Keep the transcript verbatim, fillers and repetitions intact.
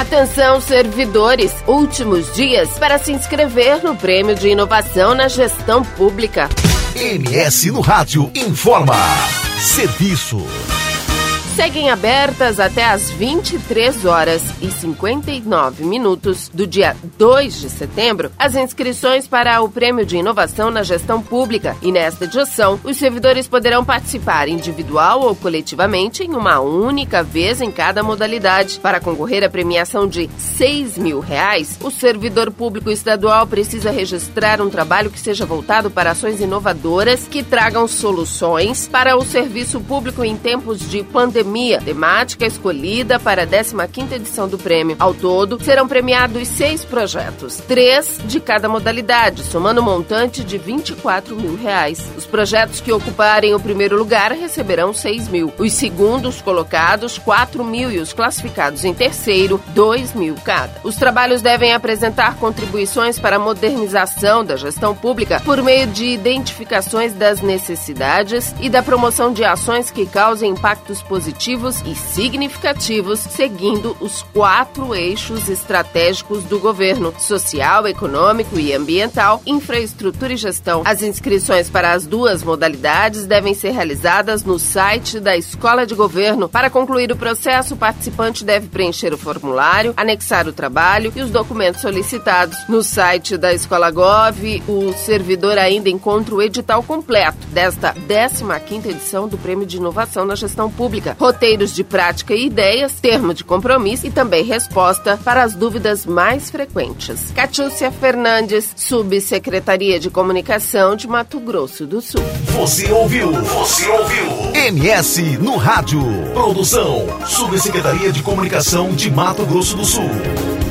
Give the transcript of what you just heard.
Atenção, servidores! Últimos dias para se inscrever no Prêmio de Inovação na Gestão Pública. M S no Rádio informa. Serviço. Seguem abertas até às vinte e três horas e cinquenta e nove minutos do dia dois de setembro as inscrições para o Prêmio de Inovação na Gestão Pública e nesta edição os servidores poderão participar individual ou coletivamente em uma única vez em cada modalidade. Para concorrer à premiação de seis mil reais, o servidor público estadual precisa registrar um trabalho que seja voltado para ações inovadoras que tragam soluções para o serviço público em tempos de pandemia. Temática escolhida para a décima quinta edição do prêmio. Ao todo, serão premiados seis projetos, três de cada modalidade, somando um montante de vinte e quatro mil reais. Os projetos que ocuparem o primeiro lugar receberão seis mil. Os segundos colocados, quatro mil e os classificados em terceiro, dois mil cada. Os trabalhos devem apresentar contribuições para a modernização da gestão pública por meio de identificações das necessidades e da promoção de ações que causem impactos positivos e significativos, seguindo os quatro eixos estratégicos do governo: social, econômico e ambiental, infraestrutura e gestão. As inscrições para as duas modalidades devem ser realizadas no site da Escola de Governo. Para concluir o processo, o participante deve preencher o formulário, anexar o trabalho e os documentos solicitados. No site da Escola Gov, o servidor ainda encontra o edital completo desta décima quinta edição do Prêmio de Inovação na Gestão Pública. Roteiros de prática e ideias, termo de compromisso e também resposta para as dúvidas mais frequentes. Catiúcia Fernandes, Subsecretaria de Comunicação de Mato Grosso do Sul. Você ouviu? Você ouviu? M S no Rádio. Produção, Subsecretaria de Comunicação de Mato Grosso do Sul.